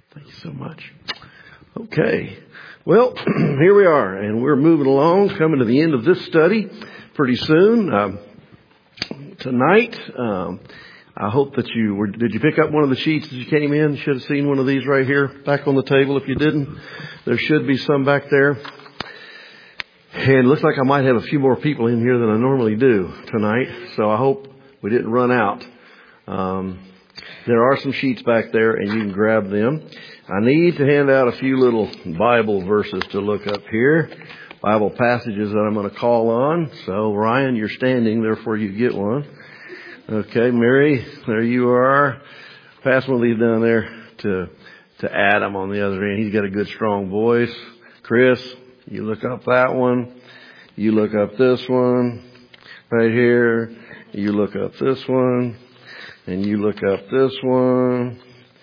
Thank you so much. Okay. Well, here we are, and we're moving along, coming to the end of this study pretty soon. Tonight, I hope that did you pick up one of the sheets as you came in? You should have seen one of these right here, back on the table. If you didn't, there should be some back there. And it looks like I might have a few more people in here than I normally do tonight, so I hope we didn't run out. There are some sheets back there, and you can grab them. I need to hand out a few little Bible verses to look up here, Bible passages that I'm going to call on. So, Ryan, you're standing, therefore you get one. Okay, Mary, there you are. Pass one of these down there to Adam on the other end. He's got a good, strong voice. Chris, you look up that one. You look up this one right here. You look up this one. And you look up this one.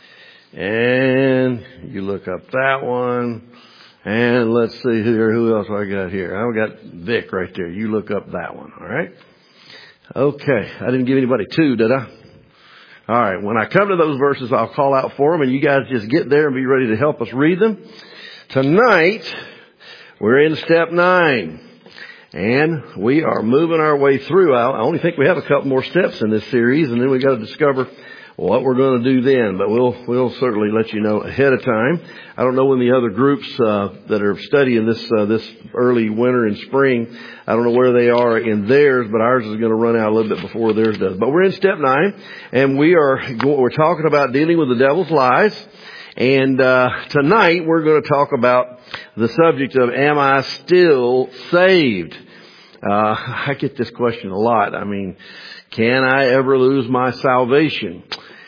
And you look up that one. And let's see here, who else I got here? I've got Vic right there. You look up that one, all right? Okay, I didn't give anybody two, did I? All right, when I come to those verses, I'll call out for them, and you guys just get there and be ready to help us read them. Tonight, we're in step 9. And we are moving our way through. I only think we have a couple more steps in this series, and then we got to discover what we're going to do then. But we'll certainly let you know ahead of time. I don't know when the other groups that are studying this early winter and spring, I don't know where they are in theirs, but ours is going to run out a little bit before theirs does. But we're in step 9, and we're talking about dealing with the devil's lies. And tonight we're going to talk about the subject of, am I still saved? I get this question a lot. I mean, can I ever lose my salvation?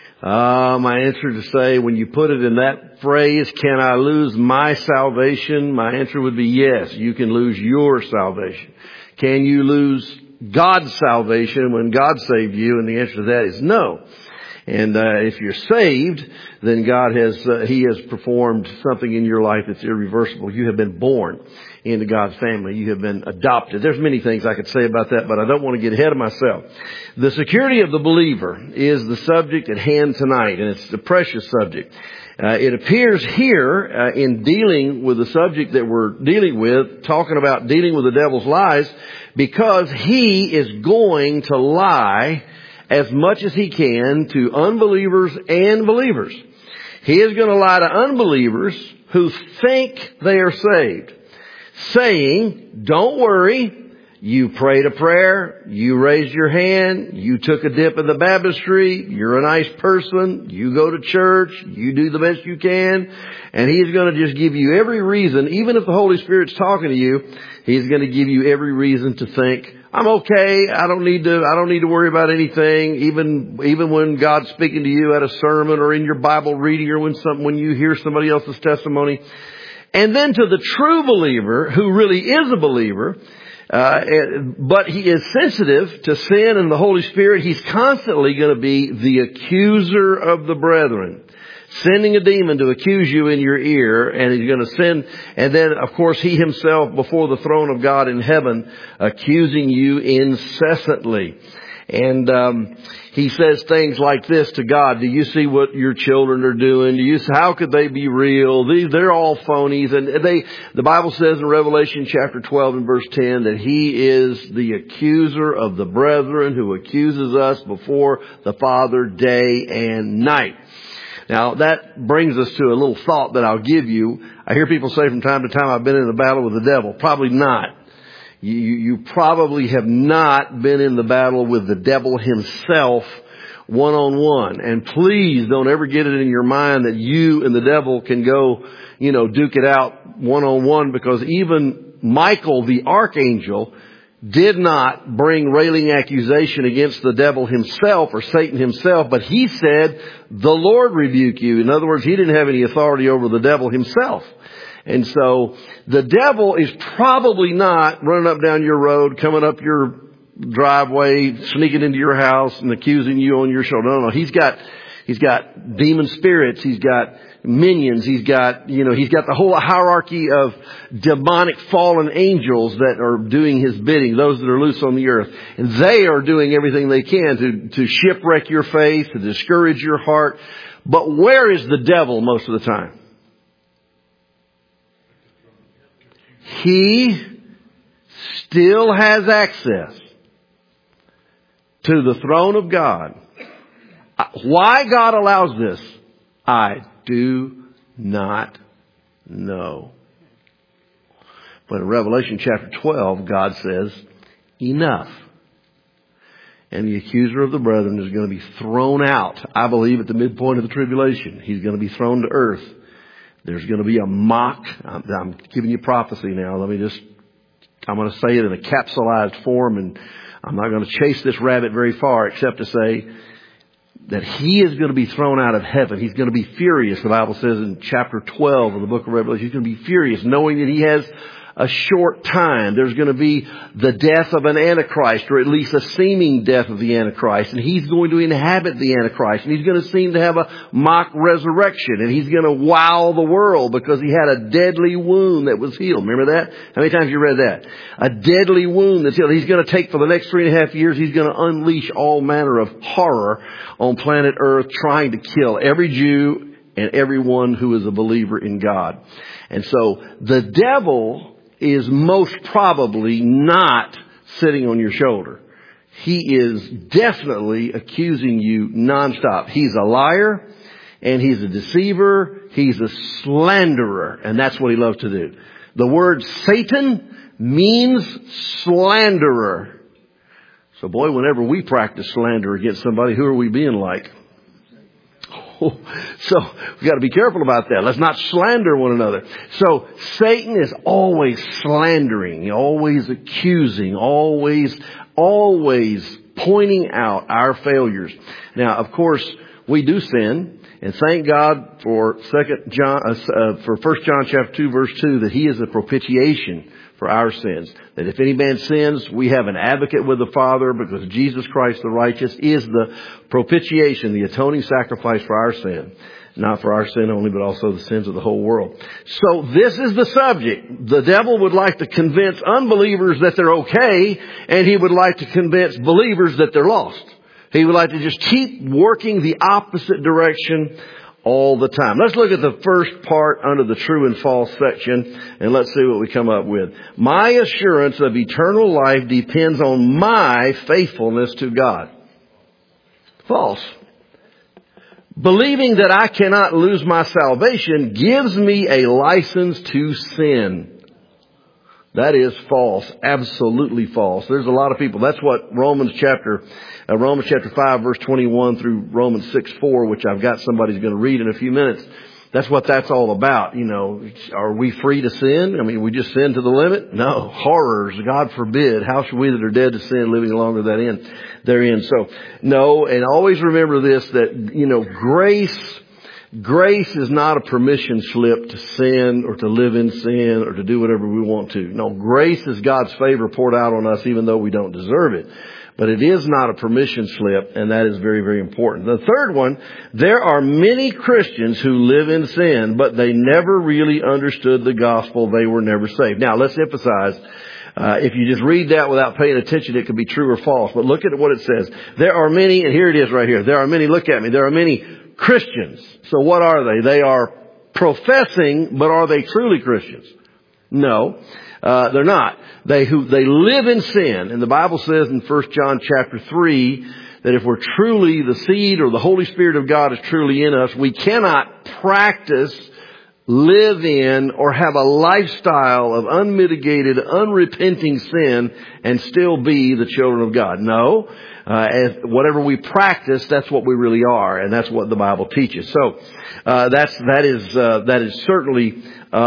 My answer to say, when you put it in that phrase, can I lose my salvation? My answer would be yes, you can lose your salvation. Can you lose God's salvation when God saved you? And the answer to that is no. And if you're saved, then God He has performed something in your life that's irreversible. You have been born into God's family. You have been adopted. There's many things I could say about that, but I don't want to get ahead of myself. The security of the believer is the subject at hand tonight, and it's a precious subject. It appears here in dealing with the subject that we're dealing with, talking about dealing with the devil's lies, because he is going to lie as much as he can to unbelievers and believers. He is going to lie to unbelievers who think they are saved, saying, don't worry, you prayed a prayer, you raised your hand, you took a dip in the baptistry, you're a nice person, you go to church, you do the best you can, and he's going to just give you every reason, even if the Holy Spirit's talking to you, he's going to give you every reason to think, I'm okay. I don't need to worry about anything. Even when God's speaking to you at a sermon or in your Bible reading or when you hear somebody else's testimony. And then to the true believer who really is a believer, but he is sensitive to sin and the Holy Spirit, he's constantly going to be the accuser of the brethren, sending a demon to accuse you in your ear, and he's going to send, and then of course he himself before the throne of God in heaven, accusing you incessantly. And he says things like this to God: do you see what your children are doing? How could they be real? They're all phonies. And the Bible says in Revelation chapter 12 and verse 10 that he is the accuser of the brethren who accuses us before the Father day and night. Now, that brings us to a little thought that I'll give you. I hear people say from time to time, I've been in the battle with the devil. Probably not. You probably have not been in the battle with the devil himself one-on-one. And please don't ever get it in your mind that you and the devil can go, duke it out one-on-one, because even Michael, the archangel, did not bring railing accusation against the devil himself or Satan himself, but he said, the Lord rebuke you. In other words, he didn't have any authority over the devil himself. And so the devil is probably not running up down your road, coming up your driveway, sneaking into your house and accusing you on your shoulder. No. He's got demon spirits. He's got minions. He's got the whole hierarchy of demonic fallen angels that are doing his bidding, those that are loose on the earth. And they are doing everything they can to shipwreck your faith, to discourage your heart. But where is the devil most of the time? He still has access to the throne of God. Why God allows this, I do not know. But in Revelation chapter 12, God says, enough. And the accuser of the brethren is going to be thrown out, I believe, at the midpoint of the tribulation. He's going to be thrown to earth. There's going to be a mock. I'm giving you prophecy now. I'm going to say it in a capsulized form, and I'm not going to chase this rabbit very far except to say that he is going to be thrown out of heaven. He's going to be furious. The Bible says in chapter 12 of the book of Revelation, he's going to be furious knowing that he has a short time. There's going to be the death of an Antichrist, or at least a seeming death of the Antichrist. And he's going to inhabit the Antichrist. And he's going to seem to have a mock resurrection. And he's going to wow the world because he had a deadly wound that was healed. Remember that? How many times you read that? A deadly wound that's healed. He's going to take for the next 3.5 years, he's going to unleash all manner of horror on planet Earth, trying to kill every Jew and everyone who is a believer in God. And so the devil is most probably not sitting on your shoulder. He is definitely accusing you nonstop. He's a liar and he's a deceiver. He's a slanderer, and that's what he loves to do. The word Satan means slanderer. So boy, whenever we practice slander against somebody, who are we being like? So we've got to be careful about that. Let's not slander one another. So Satan is always slandering, always accusing, always pointing out our failures. Now, of course, we do sin, and thank God for 1 John chapter 2 verse 2 that he is a propitiation for our sins. That if any man sins, we have an advocate with the Father, because Jesus Christ the righteous is the propitiation, the atoning sacrifice for our sin. Not for our sin only, but also the sins of the whole world. So this is the subject. The devil would like to convince unbelievers that they're okay, and he would like to convince believers that they're lost. He would like to just keep working the opposite direction all the time. Let's look at the first part under the true and false section, and let's see what we come up with. My assurance of eternal life depends on my faithfulness to God. False. Believing that I cannot lose my salvation gives me a license to sin. That is false. Absolutely false. There's a lot of people. That's what Romans chapter 5 verse 21 through Romans 6:4, which I've got somebody's going to read in a few minutes. That's what that's all about. You know, are we free to sin? I mean, we just sin to the limit? No. Horrors. God forbid. How should we that are dead to sin living longer therein? So, no. And always remember this, that, you know, Grace is not a permission slip to sin or to live in sin or to do whatever we want to. No, grace is God's favor poured out on us even though we don't deserve it. But it is not a permission slip, and that is very, very important. The third one, there are many Christians who live in sin, but they never really understood the gospel. They were never saved. Now, let's emphasize, if you just read that without paying attention, it could be true or false. But look at what it says. There are many, and here it is right here. There are many, look at me, there are many Christians. So what are they? They are professing, but are they truly Christians? No, they're not. They live in sin. And the Bible says in 1 John chapter 3 that if we're truly the seed, or the Holy Spirit of God is truly in us, we cannot practice, live in, or have a lifestyle of unmitigated, unrepenting sin and still be the children of God. No. Whatever we practice, that's what we really are, and that's what the Bible teaches. So that is certainly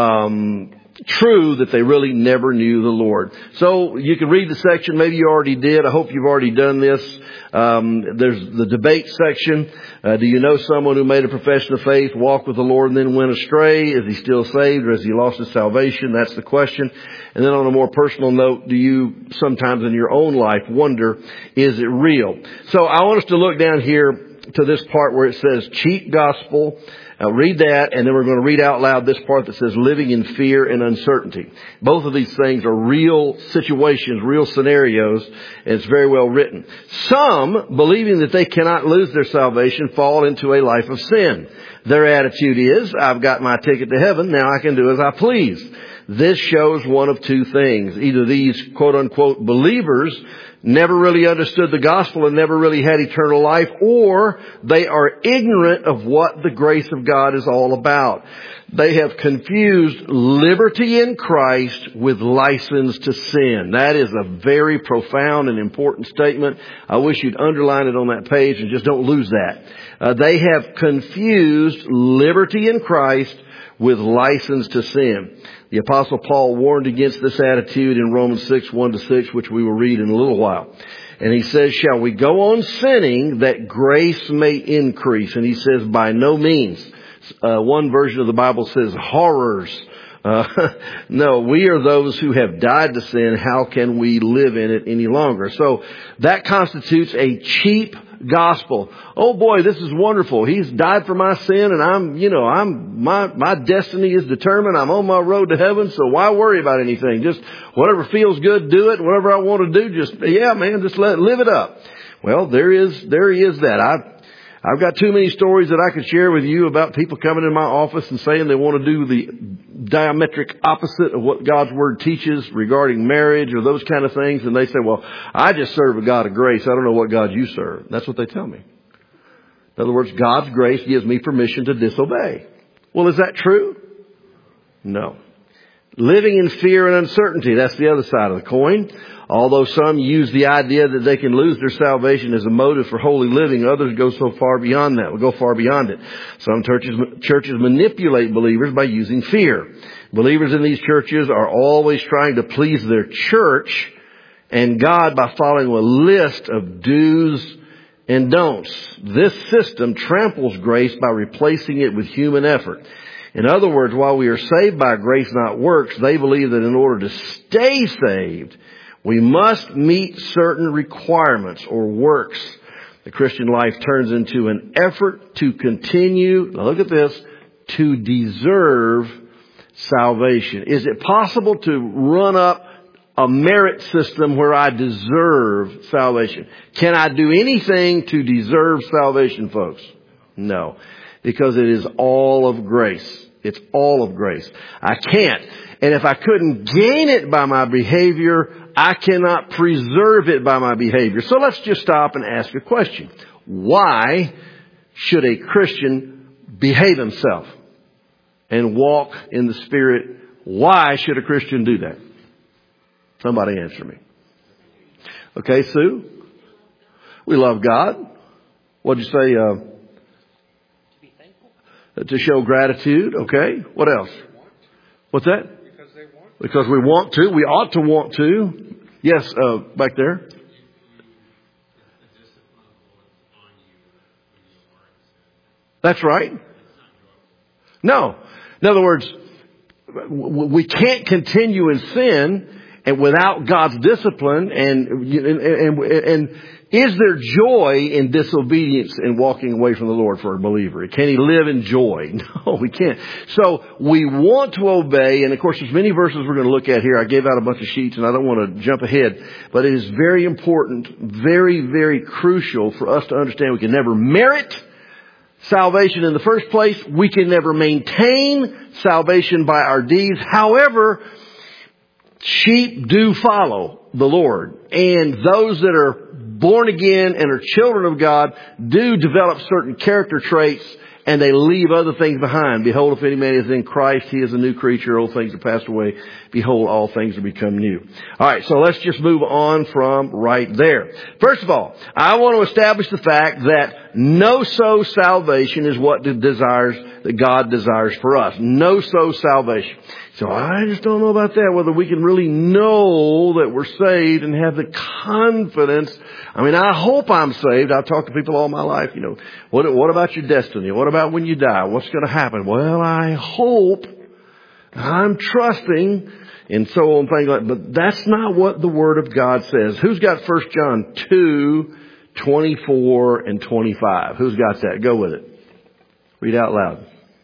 true, that they really never knew the Lord. So you can read the section. Maybe you already did. I hope you've already done this. There's the debate section. Do you know someone who made a profession of faith, walked with the Lord, and then went astray? Is he still saved, or has he lost his salvation? That's the question. And then on a more personal note, do you sometimes in your own life wonder, is it real? So I want us to look down here to this part where it says cheap gospel. Read that, and then we're going to read out loud this part that says living in fear and uncertainty. Both of these things are real situations, real scenarios, and it's very well written. Some, believing that they cannot lose their salvation, fall into a life of sin. Their attitude is, I've got my ticket to heaven, now I can do as I please. This shows one of two things. Either these quote-unquote believers never really understood the gospel and never really had eternal life, or they are ignorant of what the grace of God is all about. They have confused liberty in Christ with license to sin. That is a very profound and important statement. I wish you'd underline it on that page and just don't lose that. They have confused liberty in Christ with license to sin. The Apostle Paul warned against this attitude in Romans 6, 1-6, which we will read in a little while. And he says, shall we go on sinning that grace may increase? And he says, by no means. One version of the Bible says, horrors. No, we are those who have died to sin. How can we live in it any longer? So that constitutes a cheap gospel. Oh boy, this is wonderful. He's died for my sin, and my destiny is determined. I'm on my road to heaven, so why worry about anything? Just whatever feels good, do it. Whatever I want to do, just live it up. Well, there is that. I've got too many stories that I could share with you about people coming in my office and saying they want to do the diametric opposite of what God's Word teaches regarding marriage or those kind of things. And they say, well, I just serve a God of grace. I don't know what God you serve. That's what they tell me. In other words, God's grace gives me permission to disobey. Well, is that true? No. Living in fear and uncertainty, that's the other side of the coin. Although some use the idea that they can lose their salvation as a motive for holy living, others go far beyond it. Some churches manipulate believers by using fear. Believers in these churches are always trying to please their church and God by following a list of do's and don'ts. This system tramples grace by replacing it with human effort. In other words, while we are saved by grace, not works, they believe that in order to stay saved, we must meet certain requirements or works. The Christian life turns into an effort to continue, now look at this, to deserve salvation. Is it possible to run up a merit system where I deserve salvation? Can I do anything to deserve salvation, folks? No. Because it is all of grace. It's all of grace. I can't. And if I couldn't gain it by my behavior, I cannot preserve it by my behavior. So let's just stop and ask a question. Why should a Christian behave himself and walk in the Spirit? Why should a Christian do that? Somebody answer me. Okay, Sue? We love God. What'd you say? To show gratitude. Okay. What else? What's that? Because we want to. We ought to want to. Yes, back there. That's right. No. In other words, we can't continue in sin and without God's discipline. And is there joy in disobedience and walking away from the Lord for a believer? Can he live in joy? No, we can't. So we want to obey. And of course, there's many verses we're going to look at here. I gave out a bunch of sheets and I don't want to jump ahead. But it is very important, very, very crucial for us to understand we can never merit salvation in the first place. We can never maintain salvation by our deeds. However, sheep do follow the Lord. And those that are born again and are children of God do develop certain character traits, and they leave other things behind. Behold, if any man is in Christ, he is a new creature. Old things are passed away. Behold, all things are become new. All right, so let's just move on from right there. First of all, I want to establish the fact that no-so salvation is what that God desires for us. No-so salvation. So I just don't know about that, whether we can really know that we're saved and have the confidence. I mean, I hope I'm saved. I've talked to people all my life, what about your destiny? What about when you die? What's going to happen? Well, I hope, I'm trusting, and so on, things like that. But that's not what the Word of God says. Who's got 1 John 2, 24 and 25? Who's got that? Go with it. Read out loud.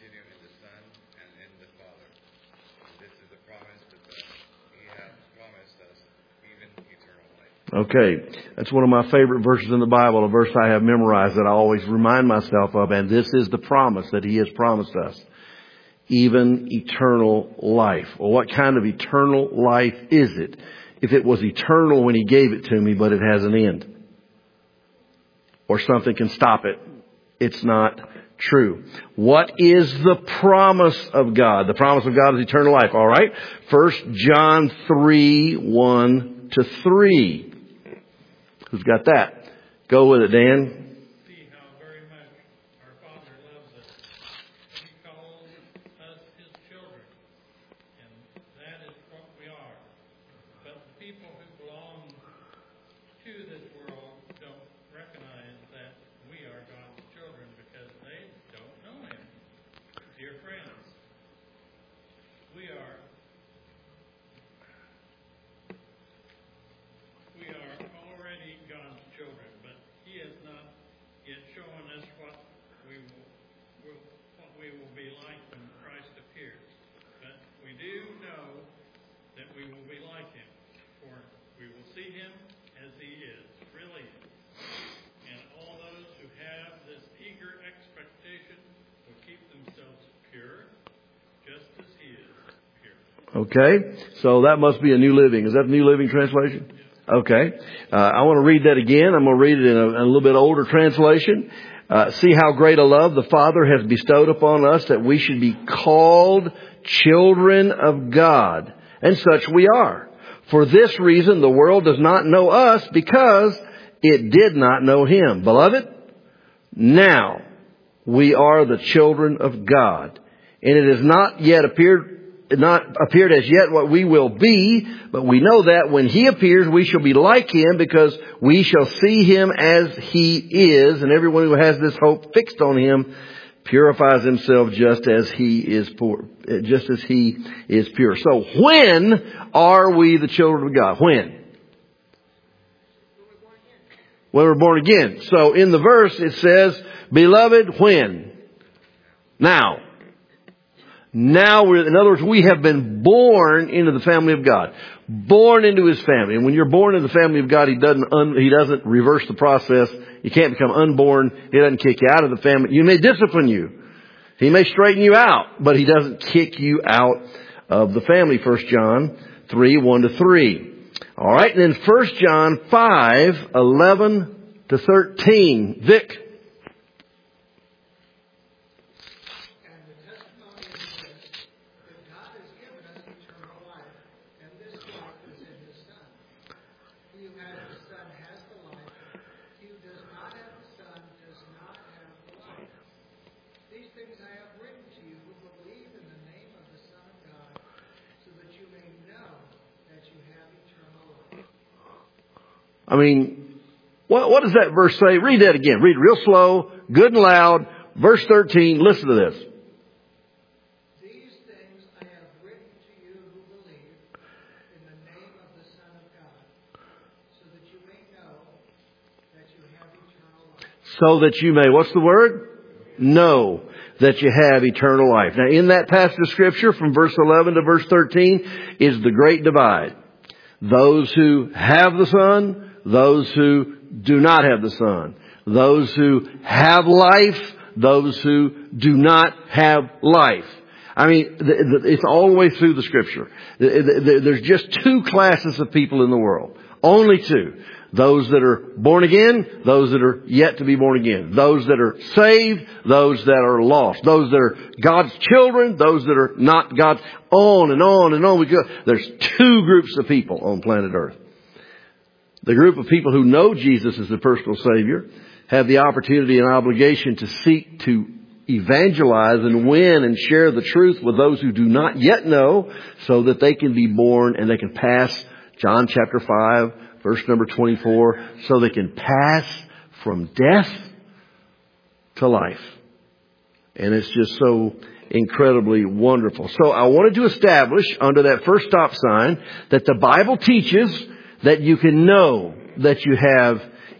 continue in the Son and in the Father. And this is the promise that He hath promised us, even eternal life. Okay, that's one of my favorite verses in the Bible, a verse I have memorized that I always remind myself of, and this is the promise that He has promised us. Even eternal life. Well, what kind of eternal life is it? If it was eternal when He gave it to me, but it has an end, or something can stop it, it's not true. What is the promise of God? The promise of God is eternal life. All right. 1 John 3, 1 to 3. Who's got that? Go with it, Dan. See how very much our Father loves us. He calls us His children, and that is what we are. But the people who belong to this world don't recognize that we are God's children because they don't know Him. Dear friends, we are already God's children, but He has not yet shown us what we will be like when Christ appears. But we do know that we will be like Him, for we will see Him as He is, really. And all those who have this eager expectation will keep themselves pure, just as He is pure. Okay. So that must be a New Living. Is that the New Living Translation? Okay. I want to read that again. I'm going to read it in a little bit older translation. See how great a love the Father has bestowed upon us that we should be called children of God. And such we are. For this reason, the world does not know us because it did not know Him. Beloved, now we are the children of God. And it has not appeared as yet what we will be, but we know that when He appears, we shall be like Him because we shall see Him as He is. And everyone who has this hope fixed on Him purifies himself just as He is pure. So when are we the children of God? When? When we're born again. So in the verse it says, beloved, when? Now. Now in other words, we have been born into the family of God. Born into His family. And when you're born into the family of God, He doesn't reverse the process. You can't become unborn. He doesn't kick you out of the family. He may discipline you. He may straighten you out, but He doesn't kick you out of the family. 1 John 3, 1 to 3. All right. And then 1 John 5, 11 to 13. Vic. I mean, what does that verse say? Read that again. Read it real slow, good and loud. Verse 13, listen to this. These things I have written to you who believe in the name of the Son of God, so that you may know that you have eternal life. So that you may, what's the word? Know that you have eternal life. Now in that passage of Scripture from verse 11 to verse 13 is the great divide. Those who have the Son, those who do not have the Son. Those who have life, those who do not have life. I mean, it's all the way through the Scripture. There's just two classes of people in the world. Only two. Those that are born again, those that are yet to be born again. Those that are saved, those that are lost. Those that are God's children, those that are not God's. On and on and on we go. There's two groups of people on planet Earth. The group of people who know Jesus as their personal Savior have the opportunity and obligation to seek to evangelize and win and share the truth with those who do not yet know, so that they can be born and they can pass John chapter 5, verse number 24, so they can pass from death to life. And it's just so incredibly wonderful. So I wanted to establish under that first stop sign that the Bible teaches that you can know that you have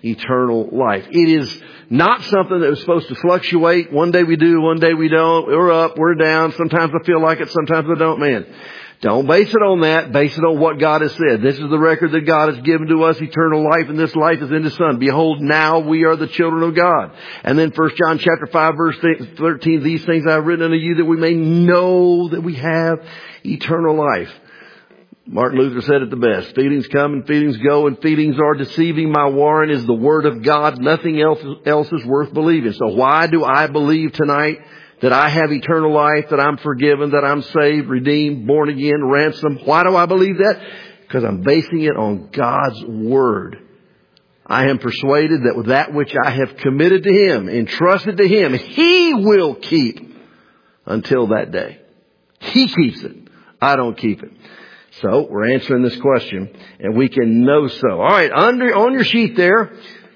eternal life. It is not something that is supposed to fluctuate. One day we do, one day we don't. We're up, we're down. Sometimes I feel like it, sometimes I don't. Man, don't base it on that. Base it on what God has said. This is the record that God has given to us, eternal life, and this life is in His Son. Behold, now we are the children of God. And then 1 John chapter 5 verse 13, these things I have written unto you that we may know that we have eternal life. Martin Luther said it the best. Feelings come and feelings go, and feelings are deceiving. My warrant is the Word of God. Nothing else is worth believing. So why do I believe tonight that I have eternal life, that I'm forgiven, that I'm saved, redeemed, born again, ransomed? Why do I believe that? Because I'm basing it on God's Word. I am persuaded that with that which I have committed to Him, entrusted to Him, He will keep until that day. He keeps it. I don't keep it. So we're answering this question, and we can know so. All right, on your sheet there,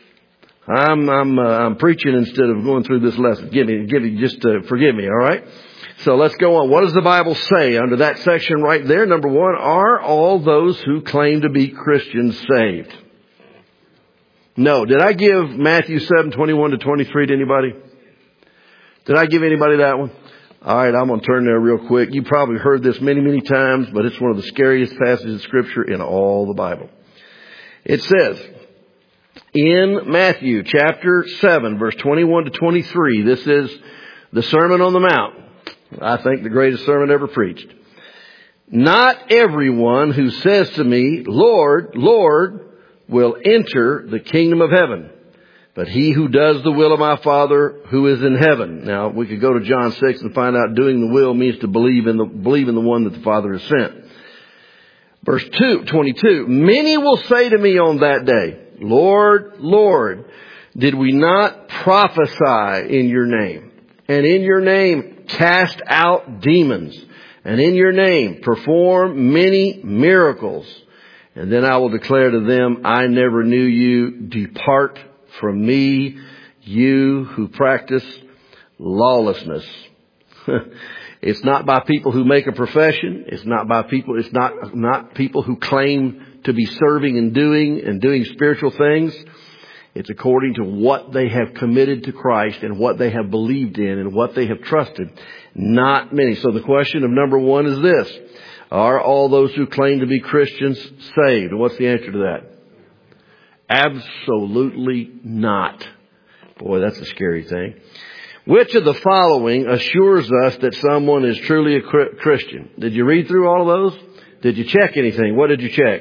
I'm preaching instead of going through this lesson. Forgive me. All right. So let's go on. What does the Bible say under that section right there? Number one, are all those who claim to be Christians saved? No. Did I give Matthew 7:21-23 to anybody? Did I give anybody that one? All right, I'm going to turn there real quick. You probably heard this many, many times, but it's one of the scariest passages of Scripture in all the Bible. It says, in Matthew chapter 7, verse 21-23, this is the Sermon on the Mount. I think the greatest sermon ever preached. Not everyone who says to me, Lord, Lord, will enter the kingdom of heaven, but he who does the will of my Father who is in heaven. Now, we could go to John 6 and find out doing the will means to believe in the one that the Father has sent. Verse 22, many will say to me on that day, Lord, Lord, did we not prophesy in your name? And in your name cast out demons? And in your name perform many miracles? And then I will declare to them, I never knew you. Depart from me, you who practice lawlessness. It's not by people who make a profession. It's not people who claim to be serving and doing spiritual things. It's according to what they have committed to Christ and what they have believed in and what they have trusted. Not many. So the question of number one is this. Are all those who claim to be Christians saved? And what's the answer to that? Absolutely not. Boy, that's a scary thing. Which of the following assures us that someone is truly a Christian? Did you read through all of those? Did you check anything? What did you check?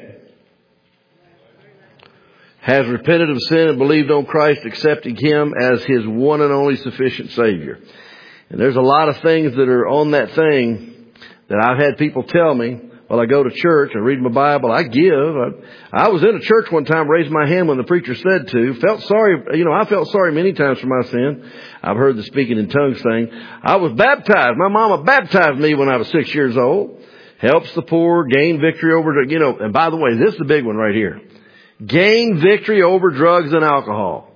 Has repented of sin and believed on Christ, accepting Him as His one and only sufficient Savior. And there's a lot of things that are on that thing that I've had people tell me. Well, I go to church, I read my Bible, I give. I was in a church one time, raised my hand when the preacher said to. Felt sorry, I felt sorry many times for my sin. I've heard the speaking in tongues thing. I was baptized. My mama baptized me when I was 6 years old. Helps the poor, gain victory over, and by the way, this is the big one right here. Gain victory over drugs and alcohol.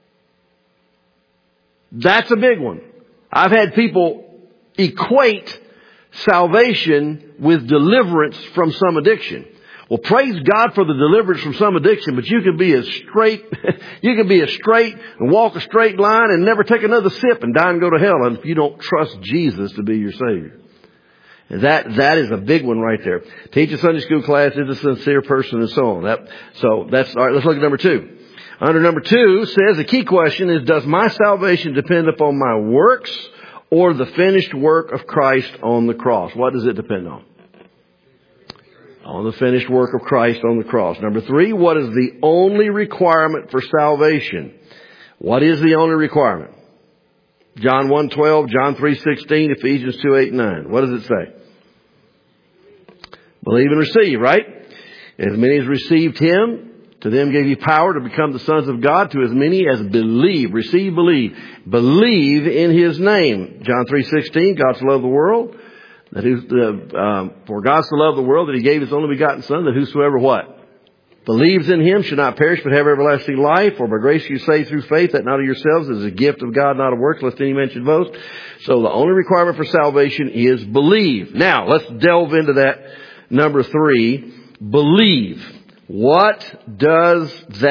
That's a big one. I've had people equate salvation with deliverance from some addiction. Well, praise God for the deliverance from some addiction, but you can be as straight and walk a straight line and never take another sip and die and go to hell if you don't trust Jesus to be your Savior. And that is a big one right there. Teach a Sunday school class, is a sincere person, and so on. That's all right. Let's look at number 2. Under number 2 says the key question is, does my salvation depend upon my works or the finished work of Christ on the cross? What does it depend on? On the finished work of Christ on the cross. Number 3, what is the only requirement for salvation? What is the only requirement? John 1:12, John 3:16, Ephesians 2:8-9. What does it say? Believe and receive, right? As many as received Him, to them gave He power to become the sons of God, to as many as believe. Receive, believe. Believe in His name. John 3:16, God so loved the world, for God so loved the world that He gave His only begotten Son, that whosoever what? Believes in Him should not perish but have everlasting life. For by grace you saved through faith, that not of yourselves is a gift of God, not of works, lest any man should boast. So the only requirement for salvation is believe. Now, let's delve into that. Number 3, believe. What does that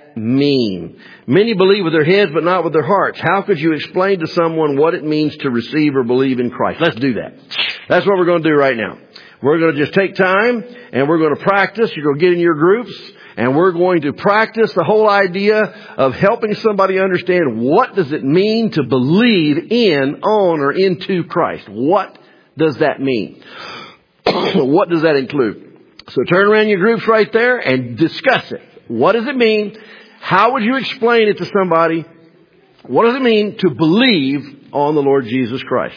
that mean? Many believe with their heads but not with their hearts. How could you explain to someone what it means to receive or believe in Christ? Let's do that. That's what we're going to do right now. We're going to just take time and we're going to practice. You're going to get in your groups and we're going to practice the whole idea of helping somebody understand what does it mean to believe in, on, or into Christ. What does that mean? What does that include? So turn around your groups right there and discuss it. What does it mean? How would you explain it to somebody? What does it mean to believe on the Lord Jesus Christ?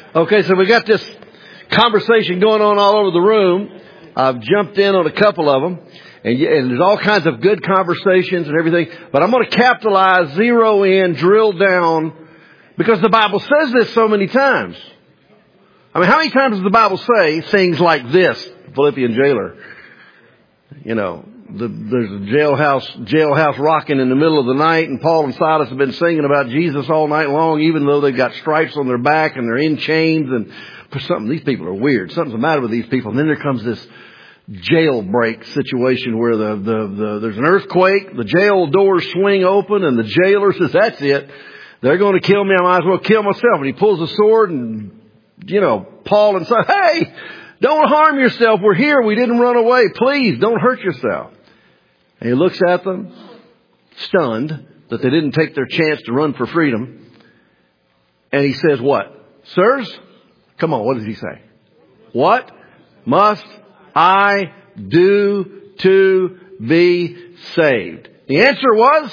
Okay, so we got this conversation going on all over the room. I've jumped in on a couple of them. And there's all kinds of good conversations and everything. But I'm going to capitalize, zero in, drill down. Because the Bible says this so many times. I mean, how many times does the Bible say things like this? Philippian jailer. You know, there's a jailhouse rocking in the middle of the night, and Paul and Silas have been singing about Jesus all night long, even though they've got stripes on their back and they're in chains, and for something, these people are weird. Something's the matter with these people. And then there comes this jailbreak situation where there's an earthquake, the jail doors swing open, and the jailer says, that's it. They're going to kill me. I might as well kill myself. And he pulls a sword, and, you know, Paul and Silas, hey, don't harm yourself. We're here. We didn't run away. Please don't hurt yourself. And he looks at them, stunned that they didn't take their chance to run for freedom. And he says what? Sirs? Come on, what does he say? What must I do to be saved? The answer was,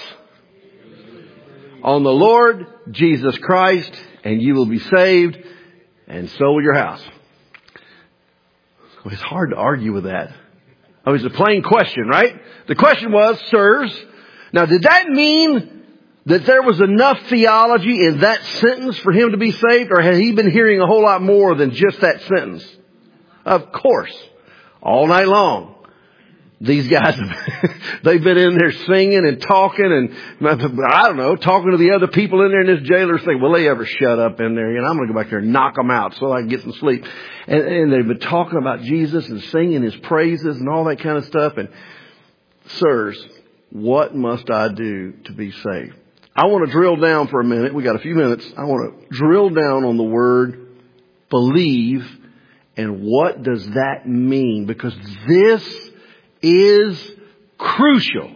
on the Lord Jesus Christ, and you will be saved, and so will your house. Well, it's hard to argue with that. I mean, it's a plain question, right? The question was, sirs. Now, did that mean that there was enough theology in that sentence for him to be saved? Or had he been hearing a whole lot more than just that sentence? Of course. All night long. These guys, they've been in there singing and talking and, I don't know, talking to the other people in there, and this jailer's thinking, will they ever shut up in there? You know, I'm going to go back there and knock them out so I can get some sleep. And they've been talking about Jesus and singing His praises and all that kind of stuff. And, sirs, what must I do to be saved? I want to drill down for a minute. We got a few minutes. I want to drill down on the word believe and what does that mean? Because this is crucial.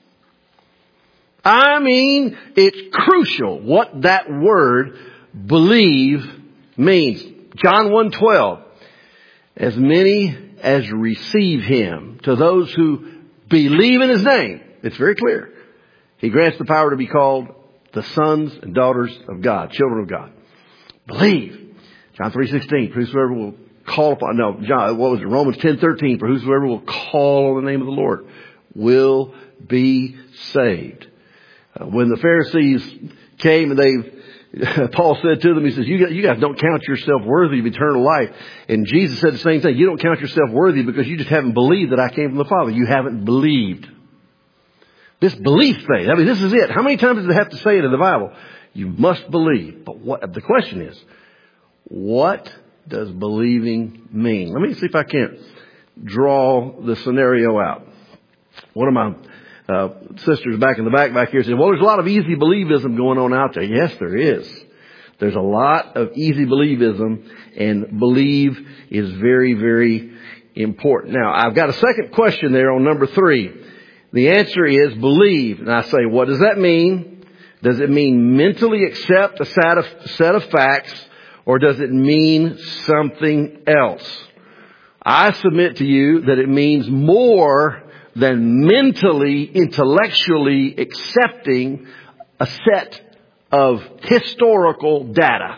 I mean, it's crucial what that word believe means. John 1:12. As many as receive Him, to those who believe in His name. It's very clear. He grants the power to be called the sons and daughters of God, children of God. Believe. John 3:16. Whosoever will call upon, Romans 10:13. For whosoever will call on the name of the Lord will be saved. When the Pharisees came and Paul said to them, he says, you guys don't count yourself worthy of eternal life. And Jesus said the same thing. You don't count yourself worthy because you just haven't believed that I came from the Father. You haven't believed. This belief thing. I mean, this is it. How many times does it have to say it in the Bible? You must believe. But the question is, what does believing mean? Let me see if I can't draw the scenario out. One of my sisters back in the back here said, well, there's a lot of easy believism going on out there. Yes, there is. There's a lot of easy believism, and believe is very, very important. Now, I've got a second question there on number 3. The answer is believe. And I say, what does that mean? Does it mean mentally accept a set of facts, or does it mean something else? I submit to you that it means more than mentally, intellectually accepting a set of historical data.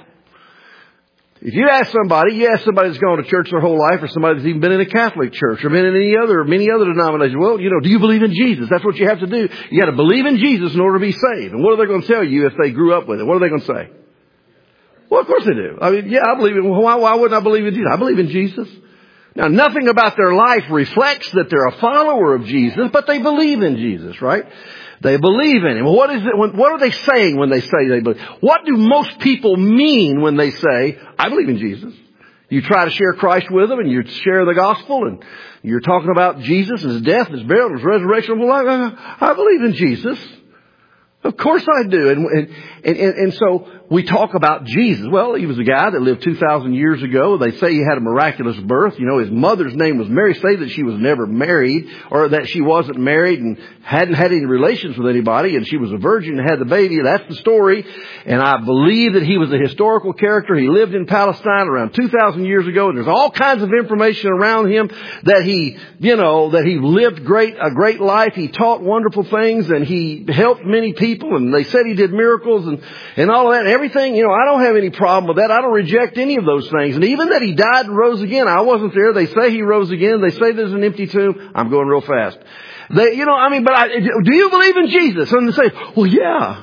If you ask somebody that's gone to church their whole life, or somebody that's even been in a Catholic church, or been in many other denominations, well, do you believe in Jesus? That's what you have to do. You got to believe in Jesus in order to be saved. And what are they going to tell you if they grew up with it? What are they going to say? Well, of course they do. I mean, yeah, I believe in, why wouldn't I believe in Jesus? I believe in Jesus. Now, nothing about their life reflects that they're a follower of Jesus, but they believe in Jesus, right? They believe in Him. What is it? What are they saying when they say they believe? What do most people mean when they say, I believe in Jesus? You try to share Christ with them, and you share the gospel, and you're talking about Jesus, His death, His burial, His resurrection. Well, I believe in Jesus. Of course I do. And so we talk about Jesus. Well, He was a guy that lived 2,000 years ago. They say He had a miraculous birth. His mother's name was Mary. Say that she was never married, or that she wasn't married and hadn't had any relations with anybody, and she was a virgin and had the baby. That's the story. And I believe that He was a historical character. He lived in Palestine around 2,000 years ago, and there's all kinds of information around Him that He lived a great life. He taught wonderful things, and He helped many people, and they said He did miracles and all of that. everything, I don't have any problem with that. I don't reject any of those things. And even that He died and rose again, I wasn't there. They say He rose again. They say there's an empty tomb. I'm going real fast. Do you believe in Jesus? And they say, well, yeah.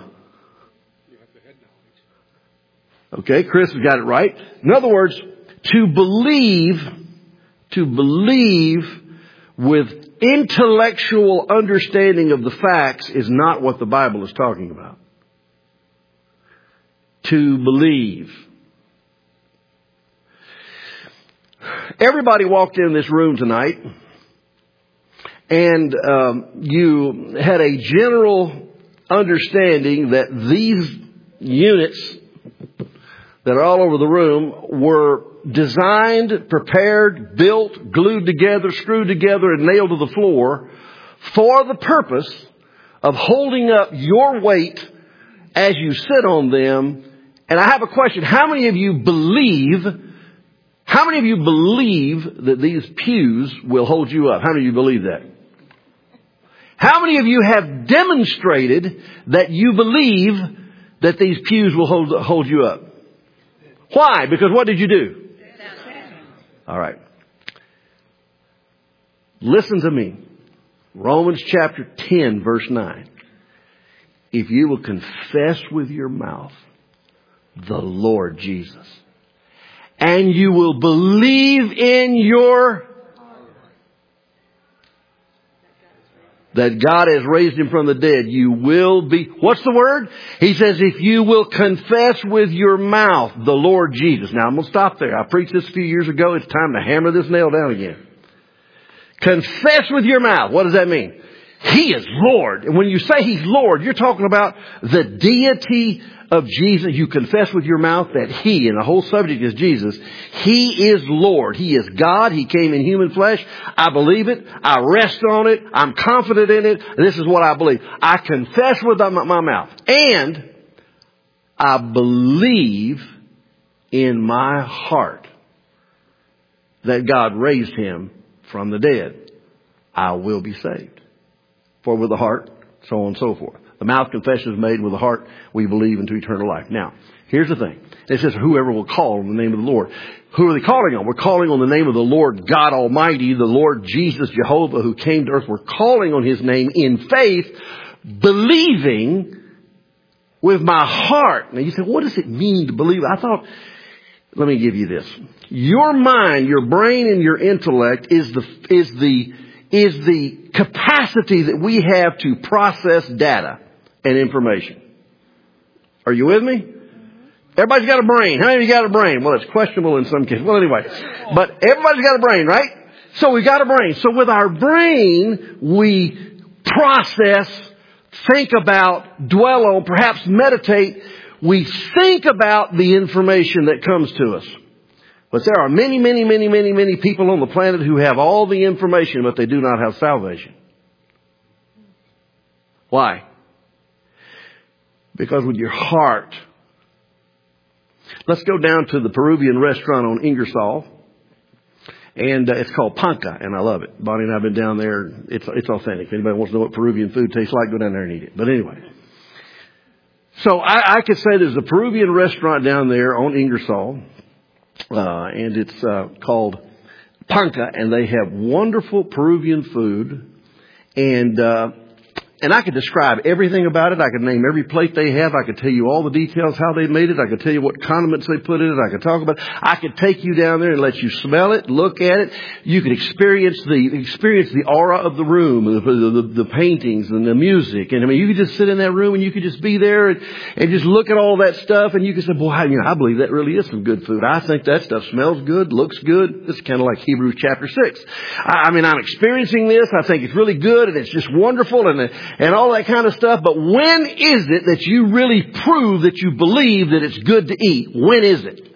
Okay, Chris has got it right. In other words, to believe with intellectual understanding of the facts is not what the Bible is talking about. To believe. Everybody walked in this room tonight, and you had a general understanding that these units that are all over the room were designed, prepared, built, glued together, screwed together, and nailed to the floor for the purpose of holding up your weight as you sit on them. And I have a question. How many of you believe that these pews will hold you up? How many of you believe that? How many of you have demonstrated that you believe that these pews will hold you up? Why? Because what did you do? All right. Listen to me. Romans chapter 10, verse 9. If you will confess with your mouth the Lord Jesus, and you will believe in your that God has raised Him from the dead, you will be... What's the word? He says, if you will confess with your mouth the Lord Jesus. Now, I'm going to stop there. I preached this a few years ago. It's time to hammer this nail down again. Confess with your mouth. What does that mean? He is Lord. And when you say He's Lord, you're talking about the deity of Jesus. You confess with your mouth that He, and the whole subject is Jesus, He is Lord. He is God. He came in human flesh. I believe it. I rest on it. I'm confident in it. This is what I believe. I confess with my mouth. And I believe in my heart that God raised Him from the dead. I will be saved. For with the heart, so on and so forth. The mouth confession is made, with the heart we believe into eternal life. Now, here's the thing. It says, whoever will call on the name of the Lord. Who are they calling on? We're calling on the name of the Lord God Almighty, the Lord Jesus Jehovah, who came to earth. We're calling on His name in faith, believing with my heart. Now you say, what does it mean to believe? I thought, let me give you this. Your mind, your brain, and your intellect is the capacity that we have to process data and information. Are you with me? Everybody's got a brain. How many of you got a brain? Well, it's questionable in some cases. Well, anyway. But everybody's got a brain, right? So we got a brain. So with our brain, we process, think about, dwell on, perhaps meditate. We think about the information that comes to us. But there are many, many, many, many, many people on the planet who have all the information, but they do not have salvation. Why? Because with your heart. Let's go down to the Peruvian restaurant on Ingersoll. And it's called Panca, and I love it. Bonnie and I have been down there. It's authentic. If anybody wants to know what Peruvian food tastes like, go down there and eat it. But anyway. So I could say there's a Peruvian restaurant down there on Ingersoll. And it's called Panca, and they have wonderful Peruvian food. And I could describe everything about it. I could name every plate they have. I could tell you all the details, how they made it. I could tell you what condiments they put in it. I could talk about it. I could take you down there and let you smell it, look at it. You could experience the aura of the room, the paintings and the music. And I mean, you could just sit in that room and you could just be there and just look at all that stuff. And you could say, boy, I believe that really is some good food. I think that stuff smells good, looks good. It's kind of like Hebrews chapter 6. I'm experiencing this. I think it's really good and it's just wonderful and all that kind of stuff. But when is it that you really prove that you believe that it's good to eat? When is it?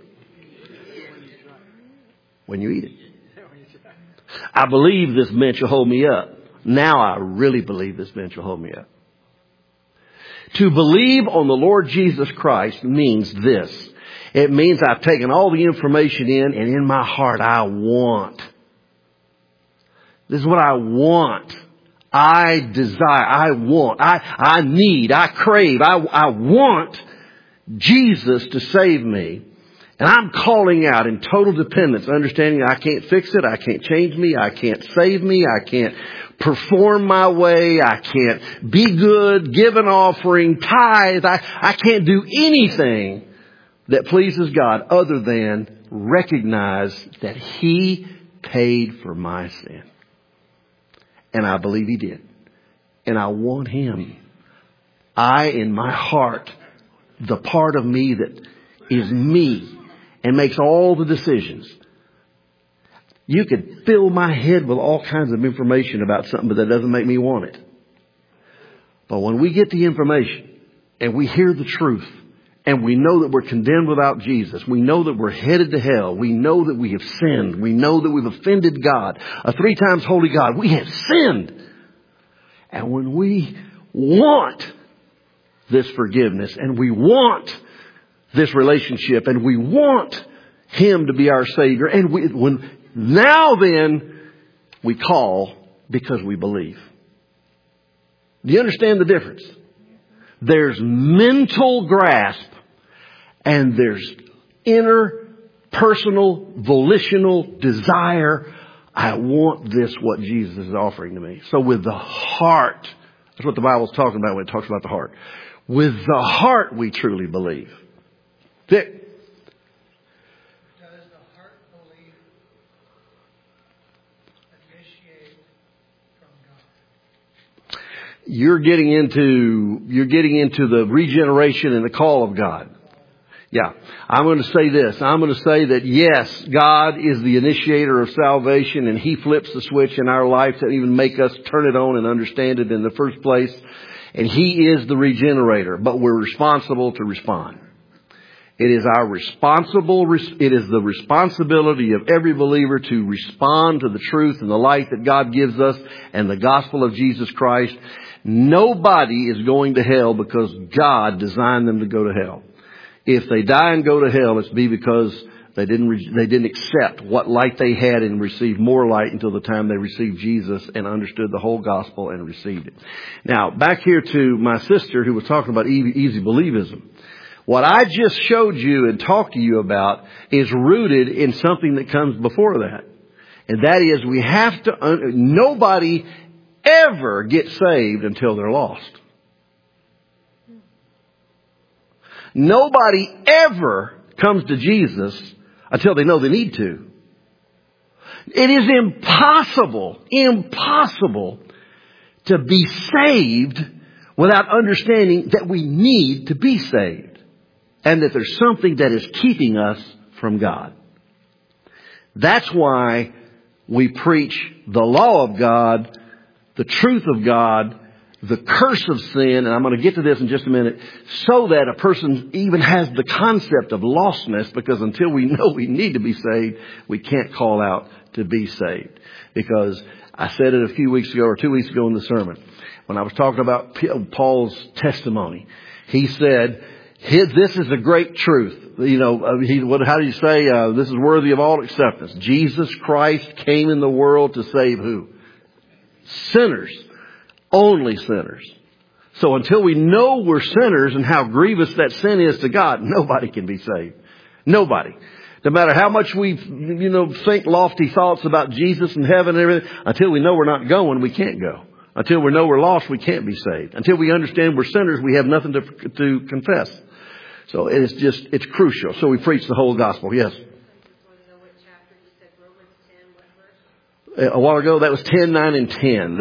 When you eat it. I believe this bench will hold me up. Now I really believe this bench will hold me up. To believe on the Lord Jesus Christ means this. It means I've taken all the information in, and in my heart I want. This is what I want. I desire, I want, I need, I crave, I want Jesus to save me, and I'm calling out in total dependence, understanding I can't fix it, I can't change me, I can't save me, I can't perform my way, I can't be good, give an offering, tithe, I can't do anything that pleases God other than recognize that He paid for my sin. And I believe He did. And I want Him. In my heart, the part of me that is me and makes all the decisions. You could fill my head with all kinds of information about something, but that doesn't make me want it. But when we get the information and we hear the truth and we know that we're condemned without Jesus, we know that we're headed to hell, we know that we have sinned, we know that we've offended God, a 3 times holy God, we have sinned. And when we want this forgiveness and we want this relationship and we want Him to be our Savior, and now we call because we believe. Do you understand the difference? There's mental grasp and there's inner, personal, volitional desire. I want this, what Jesus is offering to me. So with the heart, that's what the Bible's talking about when it talks about the heart. With the heart we truly believe. Dick? Does the heart belief initiate from God? You're getting into the regeneration and the call of God. Yeah. I'm going to say this. I'm going to say that yes, God is the initiator of salvation, and He flips the switch in our life to even make us turn it on and understand it in the first place. And He is the regenerator, but we're responsible to respond. It is the responsibility of every believer to respond to the truth and the light that God gives us and the gospel of Jesus Christ. Nobody is going to hell because God designed them to go to hell. If they die and go to hell, it's because they didn't accept what light they had and receive more light until the time they received Jesus and understood the whole gospel and received it. Now, back here to my sister who was talking about easy believism. What I just showed you and talked to you about is rooted in something that comes before that. And that is nobody ever gets saved until they're lost. Nobody ever comes to Jesus until they know they need to. It is impossible to be saved without understanding that we need to be saved. And that there's something that is keeping us from God. That's why we preach the law of God, the truth of God, the curse of sin, and I'm going to get to this in just a minute, so that a person even has the concept of lostness, because until we know we need to be saved, we can't call out to be saved. Because I said it a few weeks ago or 2 weeks ago in the sermon, when I was talking about Paul's testimony, he said, this is a great truth. How do you say, this is worthy of all acceptance. Jesus Christ came in the world to save who? Sinners. Only sinners. So until we know we're sinners and how grievous that sin is to God, nobody can be saved. Nobody. No matter how much we, think lofty thoughts about Jesus and heaven and everything, until we know we're not going, we can't go. Until we know we're lost, we can't be saved. Until we understand we're sinners, we have nothing to confess. So it's crucial. So we preach the whole gospel. Yes. A while ago, that was 10, 9, and 10.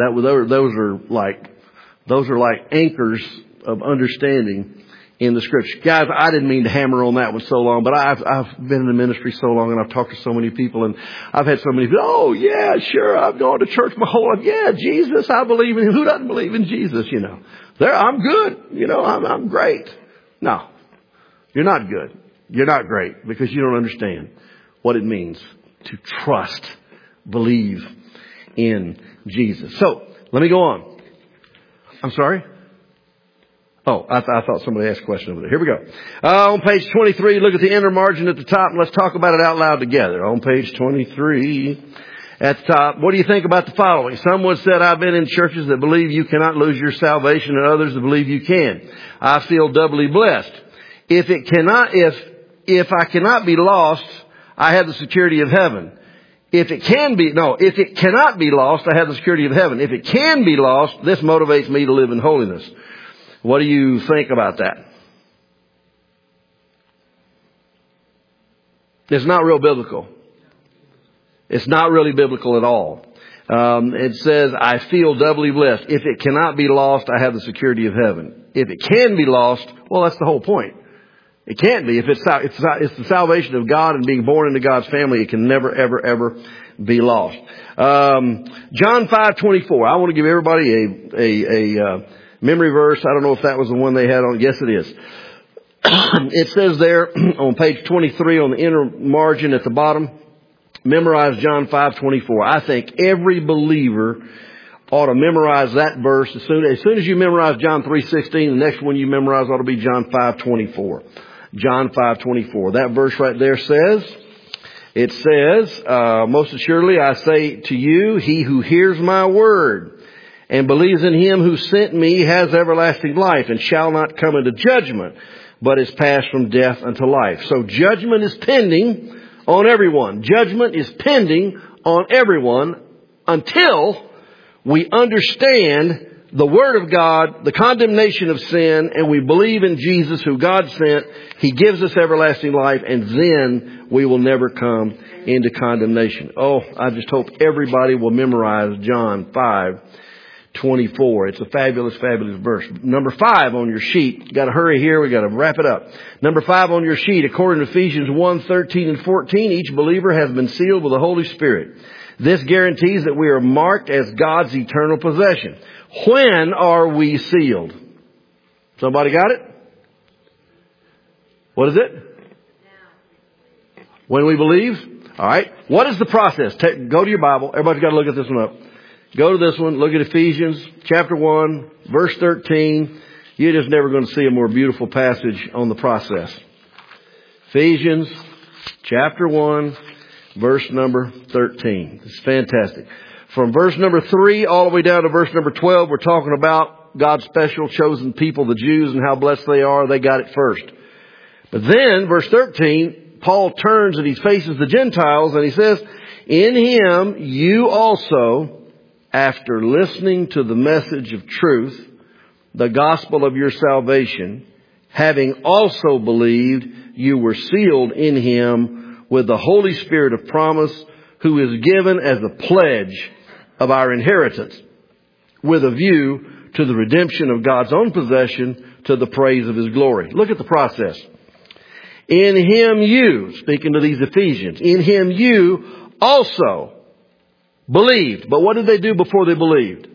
Those are like anchors of understanding in the Scripture. Guys, I didn't mean to hammer on that one so long, but I've been in the ministry so long, and I've talked to so many people, and I've had so many people, oh yeah, sure, I've gone to church my whole life. Yeah, Jesus, I believe in Him. Who doesn't believe in Jesus, I'm good. I'm great. No, you're not good. You're not great because you don't understand what it means to trust, believe in Jesus. So, let me go on. I'm sorry? Oh, I thought somebody asked a question over there. Here we go. On page 23, look at the inner margin at the top, and let's talk about it out loud together. On page 23, at the top, what do you think about the following? Someone said, I've been in churches that believe you cannot lose your salvation and others that believe you can. I feel doubly blessed. If I cannot be lost, I have the security of heaven. If it cannot be lost, I have the security of heaven. If it can be lost, this motivates me to live in holiness. What do you think about that? It's not real biblical. It's not really biblical at all. It says, I feel doubly blessed. If it cannot be lost, I have the security of heaven. If it can be lost, well, that's the whole point. It can't be. If it's the salvation of God and being born into God's family, it can never, ever, ever be lost. John 5:24. I want to give everybody a memory verse. I don't know if that was the one they had on. Yes, it is. It says there on page 23 on the inner margin at the bottom, memorize John 5:24. I think every believer ought to memorize that verse as soon as you memorize John 3:16. The next one you memorize ought to be John 5:24. John 5:24. That verse right there says, most assuredly I say to you, he who hears my word and believes in him who sent me has everlasting life and shall not come into judgment, but is passed from death unto life. So judgment is pending on everyone. Judgment is pending on everyone until we understand the Word of God, the condemnation of sin, and we believe in Jesus who God sent. He gives us everlasting life, and then we will never come into condemnation. Oh, I just hope everybody will memorize John 5:24. It's a fabulous, fabulous verse. Number 5 on your sheet. You got to hurry here. We got to wrap it up. Number 5 on your sheet, according to Ephesians 1:13 and 14, each believer has been sealed with the Holy Spirit. This guarantees that we are marked as God's eternal possession. When are we sealed? Somebody got it? What is it? When we believe? All right. What is the process? Go to your Bible. Everybody's got to look at this one up. Go to this one. Look at Ephesians chapter 1, verse 13. You're just never going to see a more beautiful passage on the process. Ephesians chapter 1, verse number 13. It's fantastic. From verse number 3 all the way down to verse number 12, we're talking about God's special chosen people, the Jews, and how blessed they are. They got it first. But then, verse 13, Paul turns and he faces the Gentiles and he says, in him you also, after listening to the message of truth, the gospel of your salvation, having also believed, you were sealed in him with the Holy Spirit of promise, who is given as a pledge of our inheritance, with a view to the redemption of God's own possession, to the praise of his glory. Look at the process. In him you, speaking to these Ephesians, in him you also believed. But what did they do before they believed?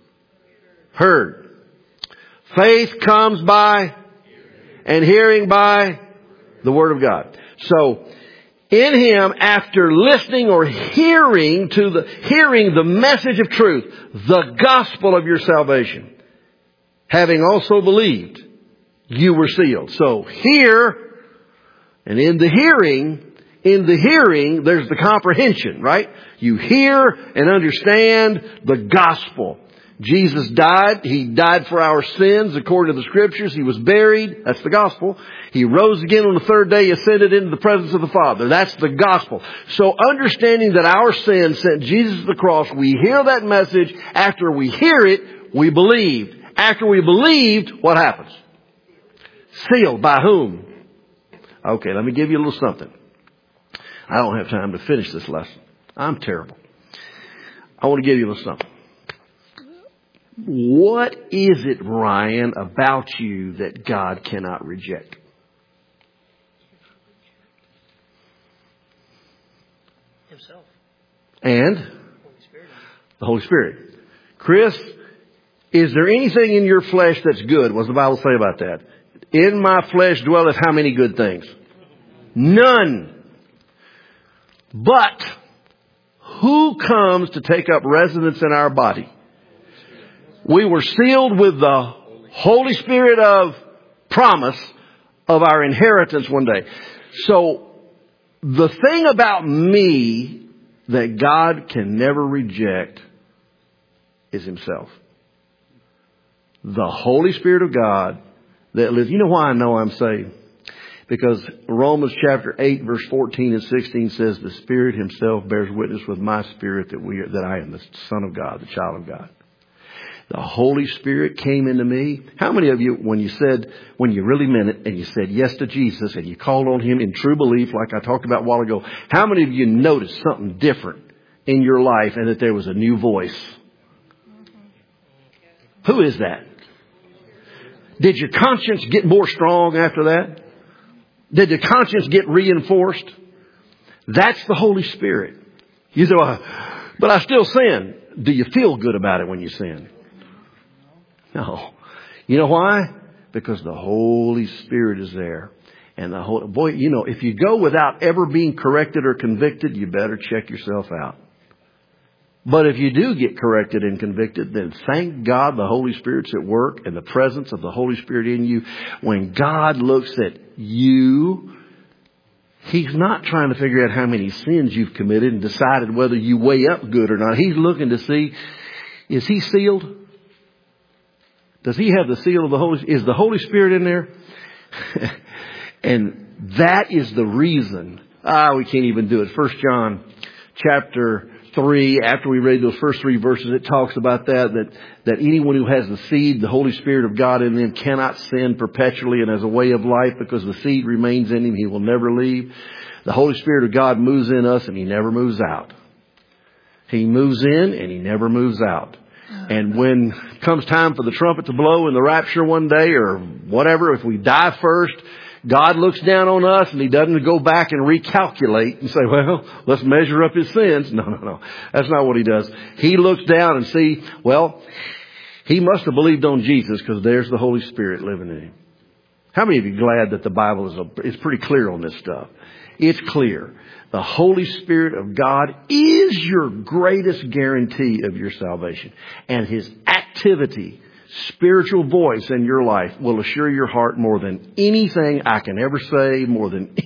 Heard. Faith comes by and hearing by the Word of God. So, in him, after listening or hearing the message of truth, the gospel of your salvation, having also believed, you were sealed. So hear, and in the hearing, there's the comprehension, right? You hear and understand the gospel. Jesus died. He died for our sins according to the Scriptures. He was buried. That's the gospel. He rose again on the third day, ascended into the presence of the Father. That's the gospel. So understanding that our sin sent Jesus to the cross, we hear that message. After we hear it, we believed. After we believed, what happens? Sealed. By whom? Okay, let me give you a little something. I don't have time to finish this lesson. I'm terrible. I want to give you a little something. What is it, Ryan, about you that God cannot reject? Himself. And? Holy Spirit. The Holy Spirit. Chris, is there anything in your flesh that's good? What does the Bible say about that? In my flesh dwelleth how many good things? None. But who comes to take up residence in our body? We were sealed with the Holy Spirit of promise of our inheritance one day. So the thing about me that God can never reject is himself. The Holy Spirit of God that lives. You know why I know I'm saved? Because Romans chapter 8 verse 14 and 16 says the Spirit Himself bears witness with my spirit that I am the Son of God, the child of God. The Holy Spirit came into me. How many of you, when you really meant it and you said yes to Jesus and you called on Him in true belief like I talked about a while ago, how many of you noticed something different in your life and that there was a new voice? Who is that? Did your conscience get more strong after that? Did the conscience get reinforced? That's the Holy Spirit. You say, well, but I still sin. Do you feel good about it when you sin? No. You know why? Because the Holy Spirit is there. And if you go without ever being corrected or convicted, you better check yourself out. But if you do get corrected and convicted, then thank God the Holy Spirit's at work and the presence of the Holy Spirit in you. When God looks at you, He's not trying to figure out how many sins you've committed and decided whether you weigh up good or not. He's looking to see, is He sealed? Does He have the seal of the Holy Spirit? Is the Holy Spirit in there? And that is the reason. We can't even do it. 1 John chapter 3, after we read those first 3 verses, it talks about that anyone who has the seed, the Holy Spirit of God in them, cannot sin perpetually and as a way of life because the seed remains in him. He will never leave. The Holy Spirit of God moves in us and He never moves out. He moves in and He never moves out. And when it comes time for the trumpet to blow in the rapture one day or whatever, if we die first, God looks down on us and He doesn't go back and recalculate and say, well, let's measure up His sins. No. That's not what He does. He looks down and see, well, he must have believed on Jesus because there's the Holy Spirit living in him. How many of you are glad that the Bible is pretty clear on this stuff? It's clear. The Holy Spirit of God is your greatest guarantee of your salvation. And His activity, spiritual voice in your life will assure your heart more than anything I can ever say, more than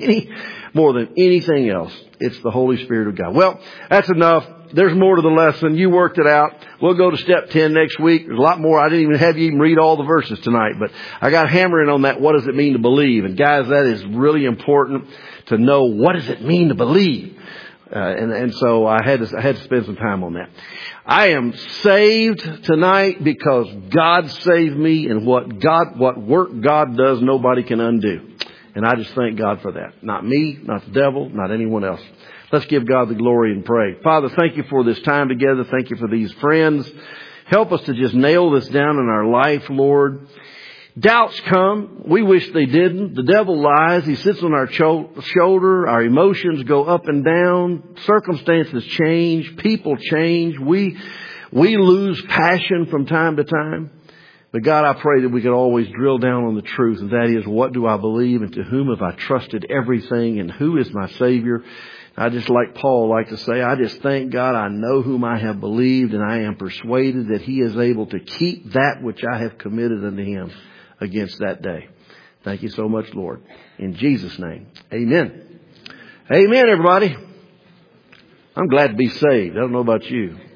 anything else. It's the Holy Spirit of God. Well, that's enough. There's more to the lesson. You worked it out. We'll go to step 10 next week. There's a lot more. I didn't even have you even read all the verses tonight, but I got hammering on that. What does it mean to believe? And guys, that is really important to know. What does it mean to believe? And so I had to spend some time on that. I am saved tonight because God saved me, and what work God does, nobody can undo. And I just thank God for that. Not me, not the devil, not anyone else. Let's give God the glory and pray. Father, thank You for this time together. Thank You for these friends. Help us to just nail this down in our life, Lord. Doubts come. We wish they didn't. The devil lies. He sits on our shoulder. Our emotions go up and down. Circumstances change. People change. We lose passion from time to time. But God, I pray that we could always drill down on the truth. And that is, what do I believe, and to whom have I trusted everything, and who is my Savior? I just, like Paul, like to say, I just thank God I know whom I have believed, and I am persuaded that He is able to keep that which I have committed unto Him against that day. Thank You so much, Lord. In Jesus' name, amen. Amen, everybody. I'm glad to be saved. I don't know about you.